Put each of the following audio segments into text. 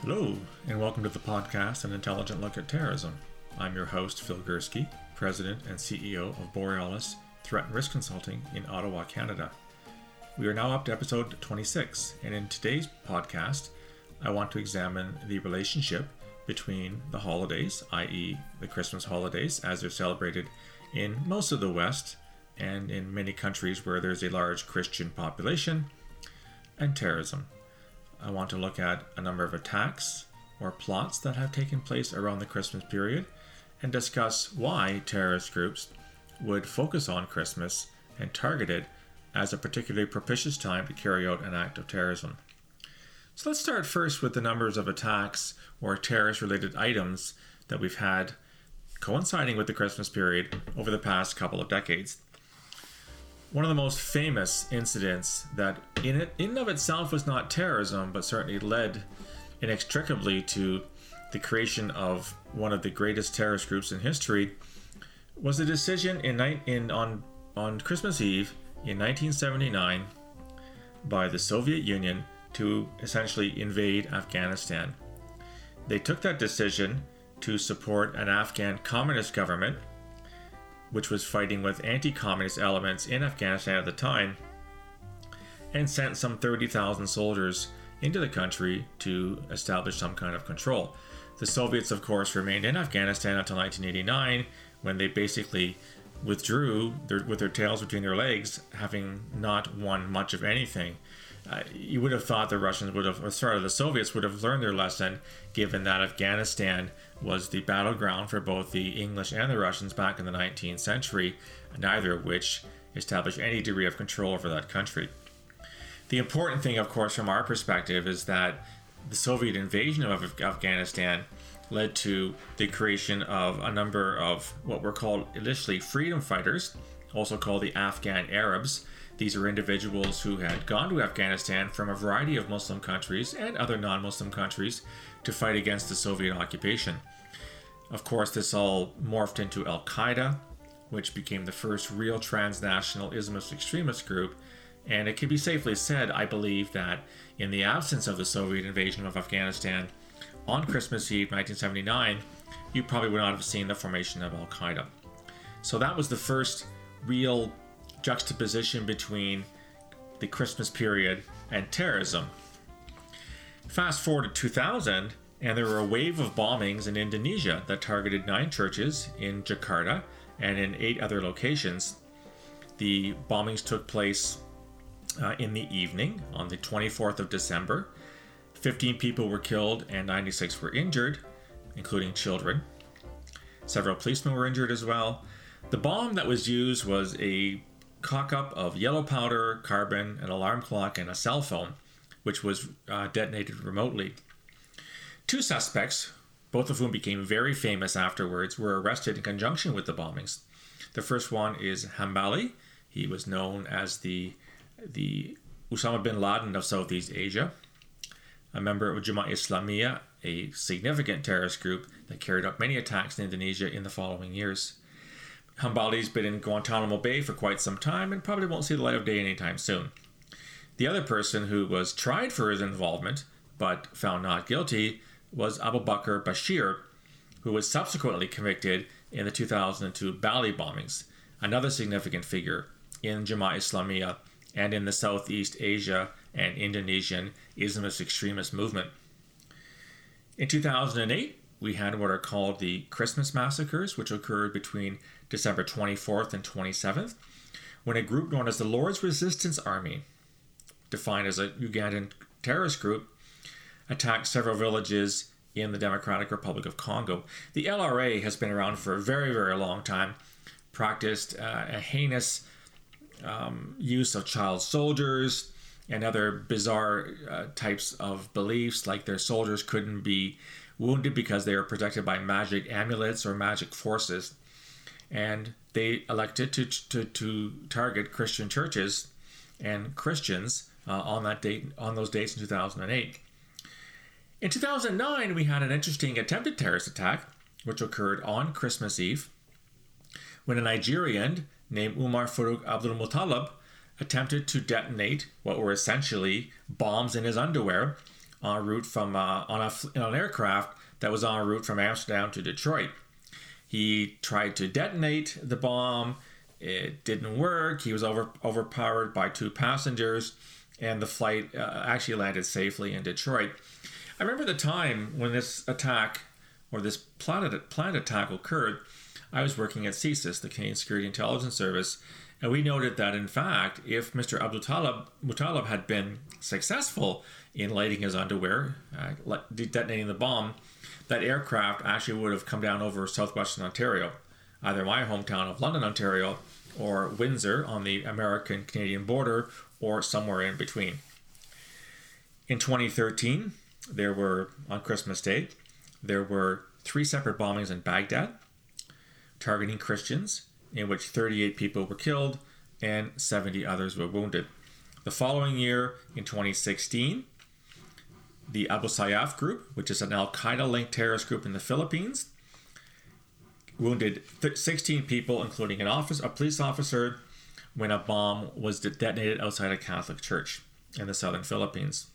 Hello, and welcome to the podcast, An Intelligent Look at Terrorism. I'm your host, Phil Gursky, President and CEO of Borealis Threat and Risk Consulting in Ottawa, Canada. We are now up to episode 26, and in today's podcast, I want to examine the relationship between the holidays, i.e. the Christmas holidays, as they're celebrated in most of the West and in many countries where there's a large Christian population, and terrorism. I want to look at a number of attacks or plots that have taken place around the Christmas period and discuss why terrorist groups would focus on Christmas and target it as a particularly propitious time to carry out an act of terrorism. So let's start first with the numbers of attacks or terrorist-related items that we've had coinciding with the Christmas period over the past couple of decades. One of the most famous incidents that in and of itself was not terrorism, but certainly led inextricably to the creation of one of the greatest terrorist groups in history was the decision on Christmas Eve in 1979 by the Soviet Union to essentially invade Afghanistan. They took that decision to support an Afghan communist government which was fighting with anti-communist elements in Afghanistan at the time, and sent some 30,000 soldiers into the country to establish some kind of control. The Soviets, of course, remained in Afghanistan until 1989, when they basically withdrew with their tails between their legs, having not won much of anything. You would have thought the Soviets would have learned their lesson, given that Afghanistan was the battleground for both the English and the Russians back in the 19th century, neither of which established any degree of control over that country. The important thing, of course, from our perspective is that the Soviet invasion of Afghanistan led to the creation of a number of what were called initially freedom fighters, also called the Afghan Arabs. These are individuals who had gone to Afghanistan from a variety of Muslim countries and other non-Muslim countries to fight against the Soviet occupation. Of course, this all morphed into Al-Qaeda, which became the first real transnational Islamist extremist group. And it can be safely said, I believe, that in the absence of the Soviet invasion of Afghanistan on Christmas Eve 1979, you probably would not have seen the formation of Al-Qaeda. So that was the first real juxtaposition between the Christmas period and terrorism. Fast forward to 2000, and there were a wave of bombings in Indonesia that targeted 9 churches in Jakarta and in 8 other locations. The bombings took place in the evening on the 24th of December. 15 people were killed and 96 were injured, including children. Several policemen were injured as well. The bomb that was used was a cock-up of yellow powder, carbon, an alarm clock, and a cell phone, which was detonated remotely. 2 suspects, both of whom became very famous afterwards, were arrested in conjunction with the bombings. The first one is Hambali. He was known as the Osama bin Laden of Southeast Asia, a member of Jemaah Islamiyah, a significant terrorist group that carried out many attacks in Indonesia in the following years. Hambali's been in Guantanamo Bay for quite some time and probably won't see the light of day anytime soon. The other person who was tried for his involvement but found not guilty was Abu Bakr Bashir, who was subsequently convicted in the 2002 Bali bombings, another significant figure in Jemaah Islamiyah and in the Southeast Asia and Indonesian Islamist extremist movement. In 2008, we had what are called the Christmas massacres, which occurred between December 24th and 27th, when a group known as the Lord's Resistance Army, defined as a Ugandan terrorist group, attacked several villages in the Democratic Republic of Congo. The LRA has been around for a very, very long time, practiced a heinous use of child soldiers and other bizarre types of beliefs, like their soldiers couldn't be wounded because they were protected by magic amulets or magic forces. And they elected to target Christian churches and Christians on those dates in 2008. In 2009, we had an interesting attempted terrorist attack, which occurred on Christmas Eve, when a Nigerian named Umar Farouk Abdul Muttalib attempted to detonate what were essentially bombs in his underwear en route from on an aircraft that was en route from Amsterdam to Detroit. He tried to detonate the bomb. It didn't work. He was overpowered by 2 passengers, and the flight actually landed safely in Detroit. I remember the time when this attack, or this planned attack, occurred. I was working at CSIS, the Canadian Security Intelligence Service, and we noted that, in fact, if Mr. Abdulmutallab had been successful in lighting his underwear, detonating the bomb, that aircraft actually would have come down over southwestern Ontario, either my hometown of London, Ontario, or Windsor on the American-Canadian border, or somewhere in between. In 2013, on Christmas Day, there were 3 separate bombings in Baghdad, targeting Christians, in which 38 people were killed and 70 others were wounded. The following year, in 2016, the Abu Sayyaf group, which is an Al-Qaeda-linked terrorist group in the Philippines, wounded 16 people, including a police officer, when a bomb was detonated outside a Catholic church in the southern Philippines.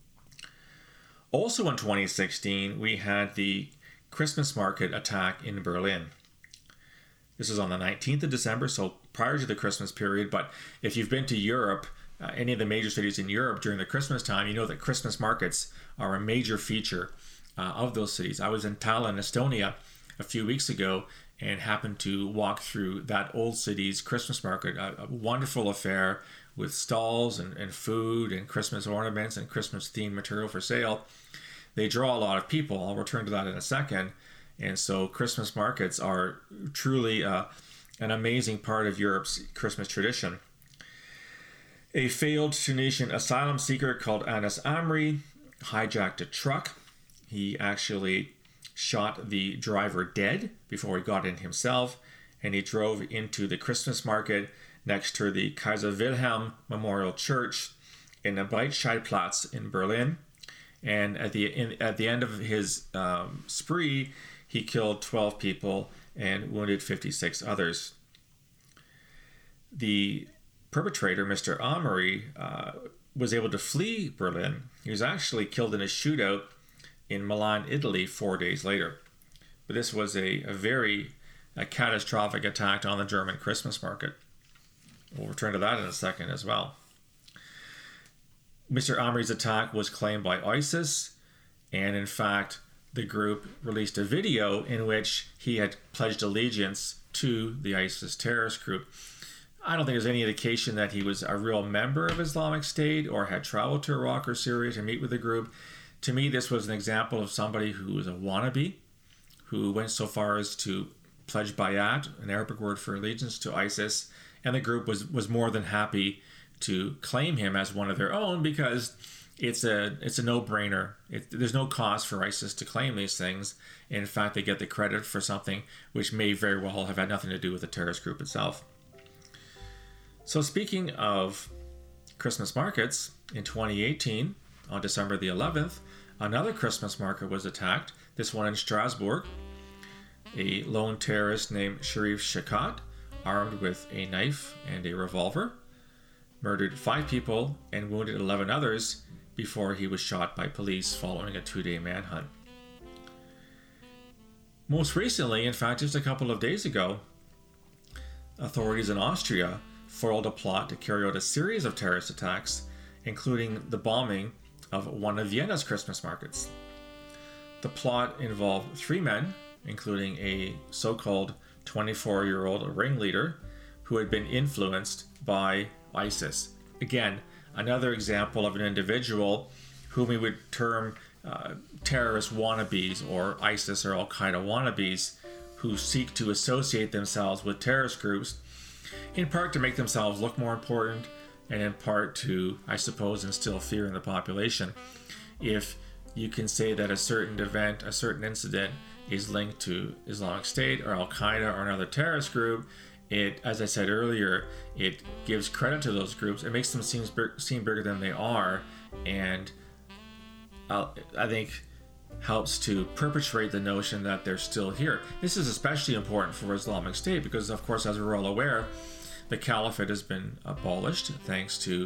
Also in 2016, we had the Christmas market attack in Berlin. This is on the 19th of December, so prior to the Christmas period. But if you've been to Europe, any of the major cities in Europe during the Christmas time, you know that Christmas markets are a major feature of those cities. I was in Tallinn, Estonia, a few weeks ago and happened to walk through that old city's Christmas market, a wonderful affair with stalls and food and Christmas ornaments and Christmas-themed material for sale. They draw a lot of people. I'll return to that in a second. And so Christmas markets are truly an amazing part of Europe's Christmas tradition. A failed Tunisian asylum seeker called Anas Amri hijacked a truck. He actually shot the driver dead before he got in himself, and he drove into the Christmas market next to the Kaiser Wilhelm Memorial Church in the Breitscheidplatz in Berlin. And at the end of his spree, he killed 12 people and wounded 56 others. The perpetrator, Mr. Amri, was able to flee Berlin. He was actually killed in a shootout in Milan, Italy, 4 days later. But this was a very catastrophic attack on the German Christmas market. We'll return to that in a second as well. Mr. Amri's attack was claimed by ISIS, and in fact, the group released a video in which he had pledged allegiance to the ISIS terrorist group. I don't think there's any indication that he was a real member of Islamic State or had traveled to Iraq or Syria to meet with the group. To me, this was an example of somebody who was a wannabe, who went so far as to pledge bayat, an Arabic word for allegiance, to ISIS, and the group was more than happy to claim him as one of their own because it's a no-brainer. There's no cost for ISIS to claim these things. In fact, they get the credit for something which may very well have had nothing to do with the terrorist group itself. So speaking of Christmas markets, in 2018, on December the 11th, another Christmas market was attacked, this one in Strasbourg. A lone terrorist named Sharif Shakat, armed with a knife and a revolver, murdered 5 people and wounded 11 others before he was shot by police following a 2-day manhunt. Most recently, in fact just a couple of days ago, authorities in Austria foiled a plot to carry out a series of terrorist attacks, including the bombing of one of Vienna's Christmas markets. The plot involved 3 men, including a so-called 24-year-old ringleader who had been influenced by ISIS. Again, another example of an individual whom we would term terrorist wannabes or ISIS or Al-Qaeda wannabes who seek to associate themselves with terrorist groups, in part to make themselves look more important and in part to, I suppose, instill fear in the population. If you can say that a certain event, a certain incident is linked to Islamic State or Al-Qaeda or another terrorist group, it, as I said earlier, it gives credit to those groups. It makes them seem bigger than they are, and I think helps to perpetuate the notion that they're still here. This is especially important for Islamic State because, of course, as we're all aware, the caliphate has been abolished thanks to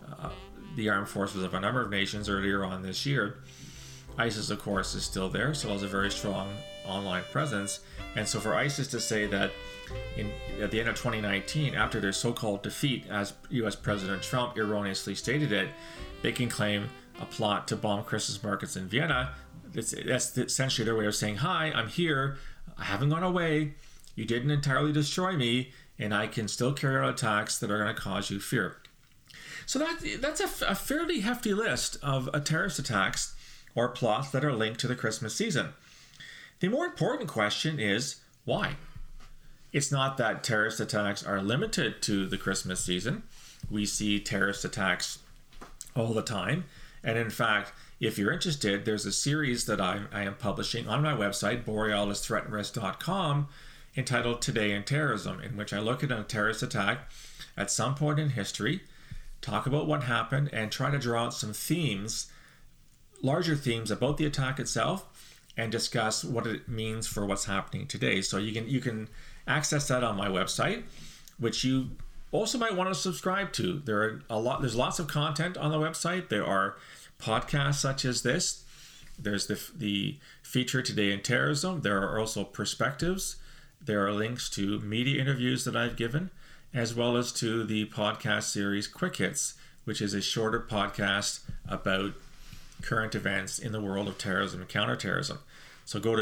the armed forces of a number of nations earlier on this year. ISIS, of course, is still there, still has a very strong online presence. And so for ISIS to say that at the end of 2019, after their so-called defeat, as US President Trump erroneously stated it, they can claim a plot to bomb Christmas markets in Vienna. That's essentially their way of saying, hi, I'm here, I haven't gone away, you didn't entirely destroy me, and I can still carry out attacks that are going to cause you fear. So that's a fairly hefty list of terrorist attacks or plots that are linked to the Christmas season. The more important question is, why? It's not that terrorist attacks are limited to the Christmas season. We see terrorist attacks all the time. And in fact, if you're interested, there's a series that I am publishing on my website, borealisthreatandrisk.com, entitled Today in Terrorism, in which I look at a terrorist attack at some point in history, talk about what happened, and try to draw out some themes, larger themes about the attack itself, and discuss what it means for what's happening today. So you can access that on my website, which you also might want to subscribe to. There's lots of content on the website. There are podcasts such as this. There's the feature Today in Terrorism. There are also perspectives. There are links to media interviews that I've given, as well as to the podcast series Quick Hits, which is a shorter podcast about current events in the world of terrorism and counterterrorism. So go to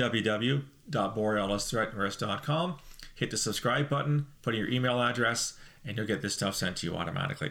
www.borealisthreatandrisk.com, hit the subscribe button, put in your email address, and you'll get this stuff sent to you automatically.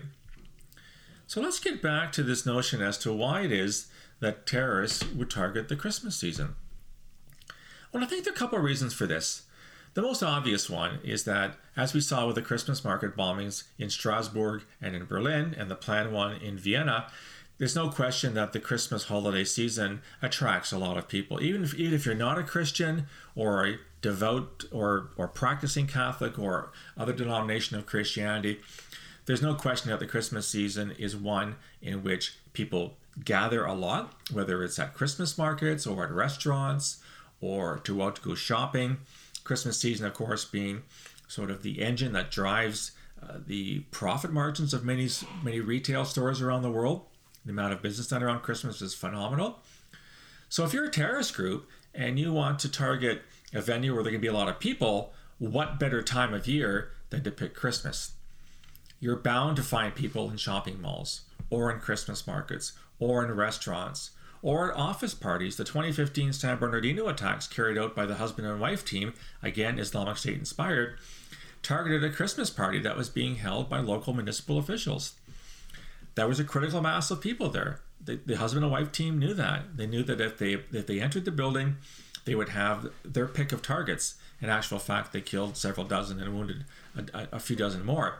So let's get back to this notion as to why it is that terrorists would target the Christmas season. Well, I think there are a couple of reasons for this. The most obvious one is that, as we saw with the Christmas market bombings in Strasbourg and in Berlin, and the planned one in Vienna, there's no question that the Christmas holiday season attracts a lot of people. Even if you're not a Christian or a devout or practicing Catholic or other denomination of Christianity, there's no question that the Christmas season is one in which people gather a lot, whether it's at Christmas markets or at restaurants or to out to go shopping. Christmas season, of course, being sort of the engine that drives the profit margins of many retail stores around the world. The amount of business done around Christmas is phenomenal. So if you're a terrorist group and you want to target a venue where there can be a lot of people, what better time of year than to pick Christmas? You're bound to find people in shopping malls or in Christmas markets or in restaurants or at office parties. The 2015 San Bernardino attacks carried out by the husband and wife team, again Islamic State inspired, targeted a Christmas party that was being held by local municipal officials. There was a critical mass of people there. The husband and wife team knew that. They knew that if they entered the building, they would have their pick of targets. In actual fact, they killed several dozen and wounded a few dozen more.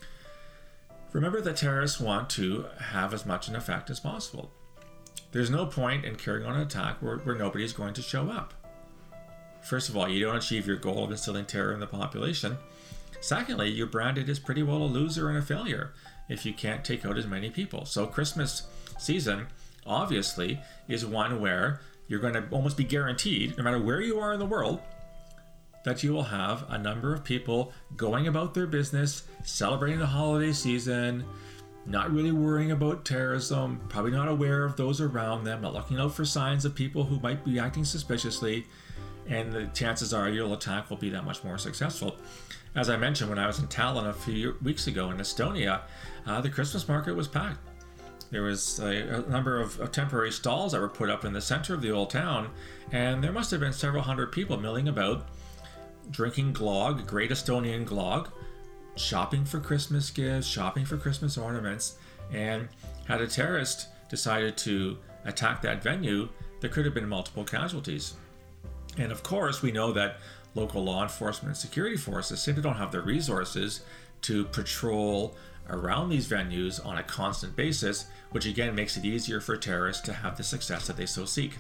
Remember that terrorists want to have as much an effect as possible. There's no point in carrying on an attack where nobody's going to show up. First of all, you don't achieve your goal of instilling terror in the population. Secondly, you're branded as pretty well a loser and a failure if you can't take out as many people. So Christmas season, obviously, is one where you're going to almost be guaranteed, no matter where you are in the world, that you will have a number of people going about their business, celebrating the holiday season, not really worrying about terrorism, probably not aware of those around them, not looking out for signs of people who might be acting suspiciously, and the chances are your attack will be that much more successful. As I mentioned, when I was in Tallinn a few weeks ago in Estonia, the Christmas market was packed. There was a number of temporary stalls that were put up in the center of the old town, and there must have been several hundred people milling about, drinking glögg, great Estonian glögg, shopping for Christmas gifts, shopping for Christmas ornaments, and had a terrorist decided to attack that venue, there could have been multiple casualties. And of course, we know that local law enforcement and security forces simply don't have the resources to patrol around these venues on a constant basis, which again makes it easier for terrorists to have the success that they so seek.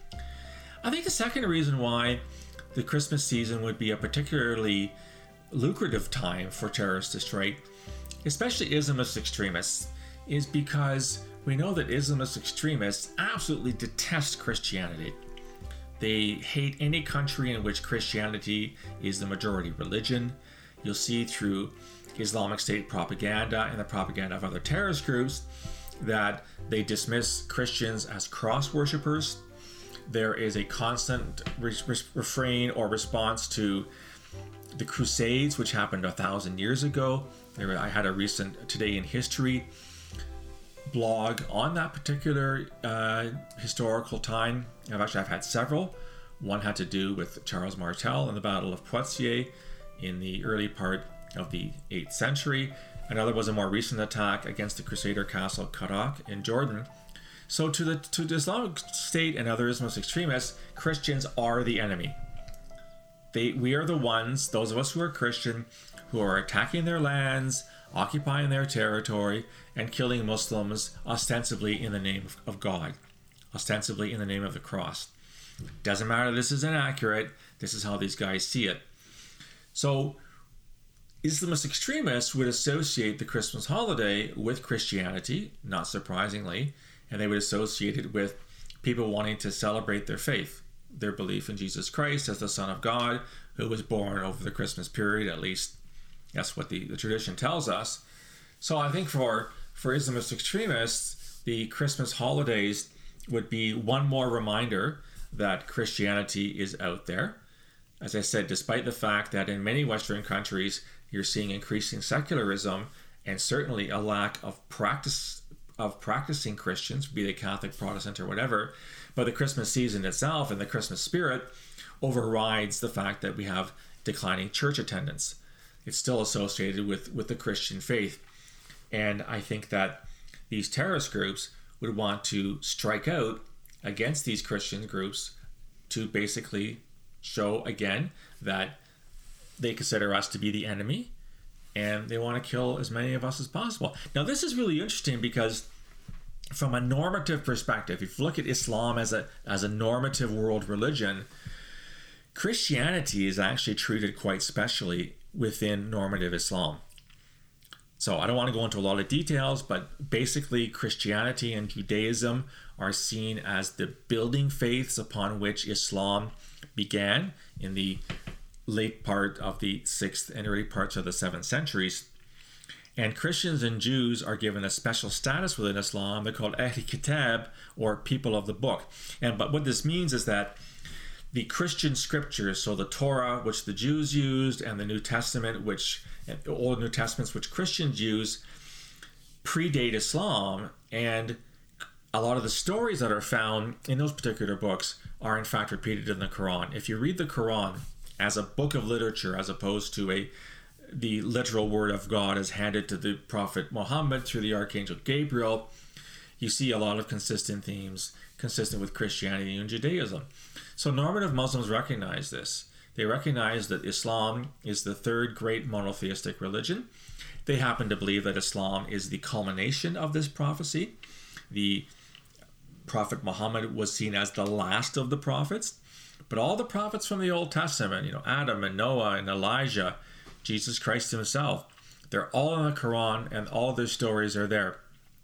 I think the second reason why the Christmas season would be a particularly lucrative time for terrorists to strike, especially Islamist extremists, is because we know that Islamist extremists absolutely detest Christianity. They hate any country in which Christianity is the majority religion. You'll see through Islamic State propaganda and the propaganda of other terrorist groups, that they dismiss Christians as cross worshippers. There is a constant refrain or response to the Crusades, which happened 1,000 years ago. I had a recent Today in History blog on that particular historical time. I've had several. One had to do with Charles Martel and the Battle of Poitiers in the early part of the 8th century. Another was a more recent attack against the Crusader castle Qarak in Jordan. So to the Islamic State and other Islamist extremists, Christians are the enemy. We are the ones, those of us who are Christian, who are attacking their lands, occupying their territory, and killing Muslims ostensibly in the name of God, ostensibly in the name of the cross. Doesn't matter, this is inaccurate. This is how these guys see it. So Islamist extremists would associate the Christmas holiday with Christianity, not surprisingly, and they would associate it with people wanting to celebrate their faith, their belief in Jesus Christ as the Son of God, who was born over the Christmas period. At least that's what the tradition tells us. So I think for Islamist extremists, the Christmas holidays would be one more reminder that Christianity is out there. As I said, despite the fact that in many Western countries, you're seeing increasing secularism and certainly a lack of practicing Christians, be they Catholic, Protestant, or whatever, but the Christmas season itself and the Christmas spirit overrides the fact that we have declining church attendance. It's still associated with the Christian faith. And I think that these terrorist groups would want to strike out against these Christian groups to basically show again that they consider us to be the enemy and they want to kill as many of us as possible. Now, this is really interesting because from a normative perspective, if you look at Islam as a normative world religion, Christianity is actually treated quite specially within normative Islam. So I don't want to go into a lot of details, but basically Christianity and Judaism are seen as the building faiths upon which Islam began in the late part of the 6th and early parts of the 7th centuries. And Christians and Jews are given a special status within Islam. They're called Ahl Kitab, or people of the book. But what this means is that the Christian scriptures, so the Torah, which the Jews used, and the New Testament, Old New Testaments, which Christians use, predate Islam, and a lot of the stories that are found in those particular books are in fact repeated in the Quran. If you read the Quran as a book of literature, as opposed to the literal word of God as handed to the Prophet Muhammad through the Archangel Gabriel, you see a lot of consistent themes consistent with Christianity and Judaism. So normative Muslims recognize this. They recognize that Islam is the third great monotheistic religion. They happen to believe that Islam is the culmination of this prophecy. The Prophet Muhammad was seen as the last of the prophets, but all the prophets from the Old Testament, Adam and Noah and Elijah, Jesus Christ himself, they're all in the Quran and all their stories are there.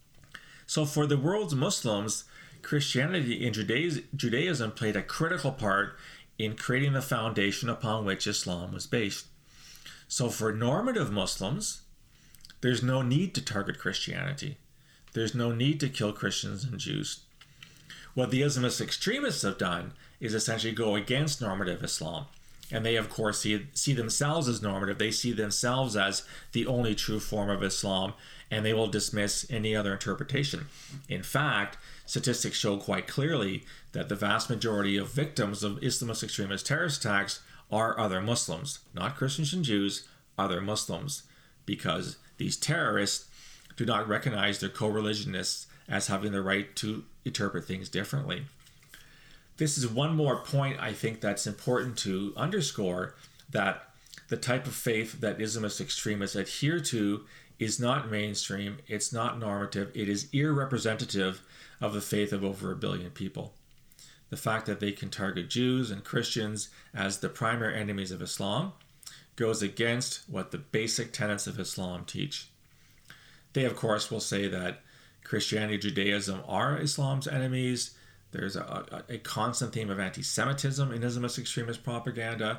So for the world's Muslims, Christianity and Judaism played a critical part in creating the foundation upon which Islam was based. So for normative Muslims, there's no need to target Christianity. There's no need to kill Christians and Jews. What the Islamist extremists have done is essentially go against normative Islam. And they, of course, see themselves as normative. They see themselves as the only true form of Islam, and they will dismiss any other interpretation. In fact, statistics show quite clearly that the vast majority of victims of Islamist extremist terrorist attacks are other Muslims, not Christians and Jews, other Muslims, because these terrorists do not recognize their co-religionists as having the right to interpret things differently. This is one more point I think that's important to underscore, that the type of faith that Islamist extremists adhere to is not mainstream, it's not normative, it is irrepresentative of the faith of over 1 billion people. The fact that they can target Jews and Christians as the primary enemies of Islam goes against what the basic tenets of Islam teach. They, of course, will say that Christianity and Judaism are Islam's enemies. There's a constant theme of anti-Semitism in Islamist extremist propaganda.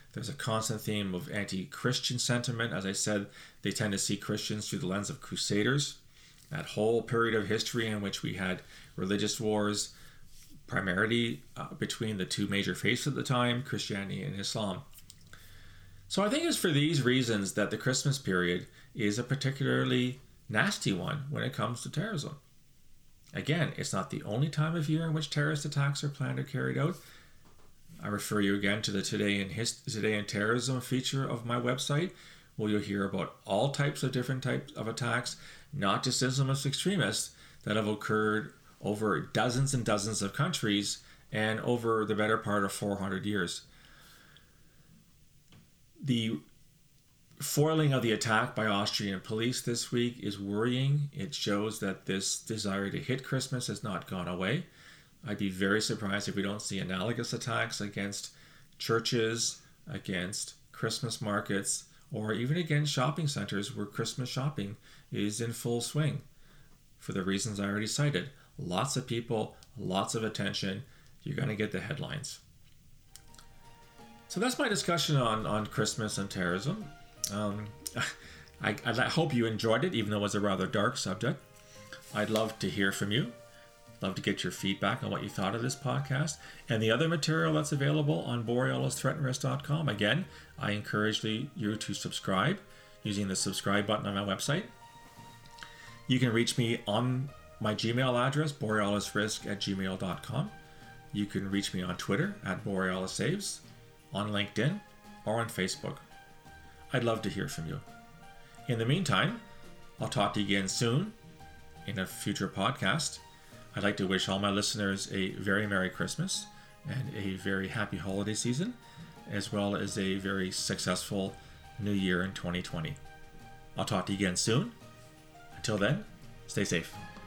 There's a constant theme of anti-Christian sentiment. As I said, they tend to see Christians through the lens of crusaders. That whole period of history in which we had religious wars, primarily between the two major faiths at the time, Christianity and Islam. So I think it's for these reasons that the Christmas period is a particularly nasty one when it comes to terrorism. Again, it's not the only time of year in which terrorist attacks are planned or carried out. I refer you again to the Today in Terrorism feature of my website, where you'll hear about all types of different types of attacks, not just Islamist extremists, that have occurred over dozens and dozens of countries and over the better part of 400 years. The foiling of the attack by Austrian police this week is worrying. It shows that this desire to hit Christmas has not gone away. I'd be very surprised if we don't see analogous attacks against churches, against Christmas markets, or even against shopping centers where Christmas shopping is in full swing. For the reasons I already cited, lots of people, lots of attention, you're going to get the headlines. So that's my discussion on Christmas and terrorism. I hope you enjoyed it, even though it was a rather dark subject. I'd love to hear from you. Love to get your feedback on what you thought of this podcast and the other material that's available on borealisthreatandrisk.com. Again, I encourage you to subscribe using the subscribe button on my website. You can reach me on my Gmail address, borealisrisk@gmail.com. You can reach me on Twitter @BorealisSaves, on LinkedIn, or on Facebook. I'd love to hear from you. In the meantime, I'll talk to you again soon in a future podcast. I'd like to wish all my listeners a very Merry Christmas and a very happy holiday season, as well as a very successful New Year in 2020. I'll talk to you again soon. Until then, stay safe.